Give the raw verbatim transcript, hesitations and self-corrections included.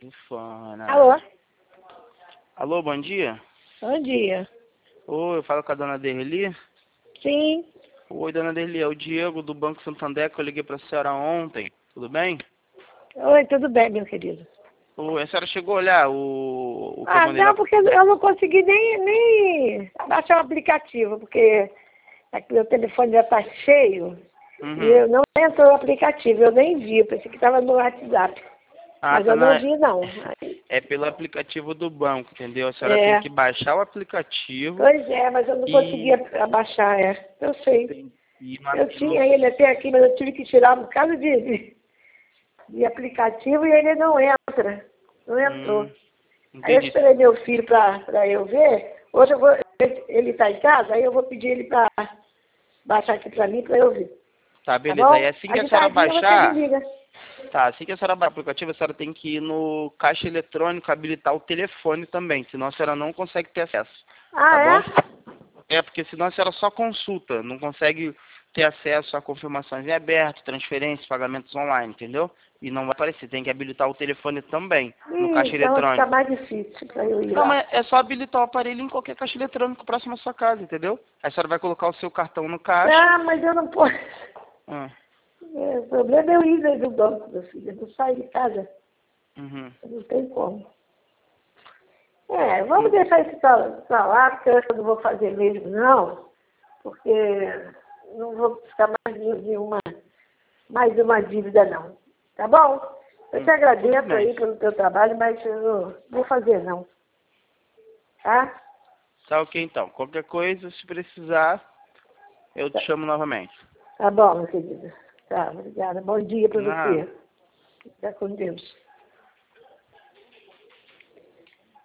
Bufana. Alô? Alô, bom dia. Bom dia. Oi, eu falo com a dona Derli. Sim. Oi, dona Derli, é o Diego do Banco Santander, que eu liguei para a senhora ontem. Tudo bem? Oi, tudo bem, meu querido? Oi, a senhora chegou a olhar o, o que eu Ah, mandei não, lá? porque eu não consegui nem, nem baixar o aplicativo, porque aqui meu telefone já está cheio Uhum. e eu não entrou o aplicativo, eu nem vi, eu pensei que estava no WhatsApp. Ah, Mas tá eu não na... vi, não. É pelo aplicativo do banco, entendeu? A senhora tem É, que baixar o aplicativo pois é, mas eu não e... conseguia abaixar, é. Eu sei. Tem... e no... Eu e no... tinha ele até aqui, mas eu tive que tirar um bocado de, de, de aplicativo e ele não entra. Não entrou. Hum, Aí eu entendi. esperei meu filho para eu ver. Hoje eu vou, ele está em casa, aí eu vou pedir ele para baixar aqui para mim para eu ver. Tá, Tá beleza. Aí bom? assim que Aí a de senhora tardinha você me baixar... liga. Tá, assim que a senhora baixar o aplicativo, a senhora tem que ir no caixa eletrônico, habilitar o telefone também, senão a senhora não consegue ter acesso, tá Ah, bom? é? É, porque senão a senhora só consulta, não consegue ter acesso a confirmações em aberto, transferências, pagamentos online, entendeu? E não vai aparecer, tem que habilitar o telefone também, no Ih, caixa então vai ficar eletrônico. mais difícil para eu ir Não, lá. mas é só habilitar o aparelho em qualquer caixa eletrônico próximo à sua casa, entendeu? Aí a senhora vai colocar o seu cartão no caixa. Ah, mas eu não posso. Ah, É, o problema é eu ir no banco, meu filho. Eu não saio de casa. uhum. Não tem como. É, vamos deixar isso para lá, porque eu não vou fazer mesmo, não. Porque não vou ficar mais de uma, mais uma dívida, não. Tá bom? Eu te Hum, tudo agradeço bem. aí pelo teu trabalho, mas eu não vou fazer, não. Tá? Tá ok então. Qualquer coisa, se precisar, eu te Tá, chamo novamente. tá bom, meu querido. Tá, obrigada. Bom dia para Nada. você. Fica com Deus.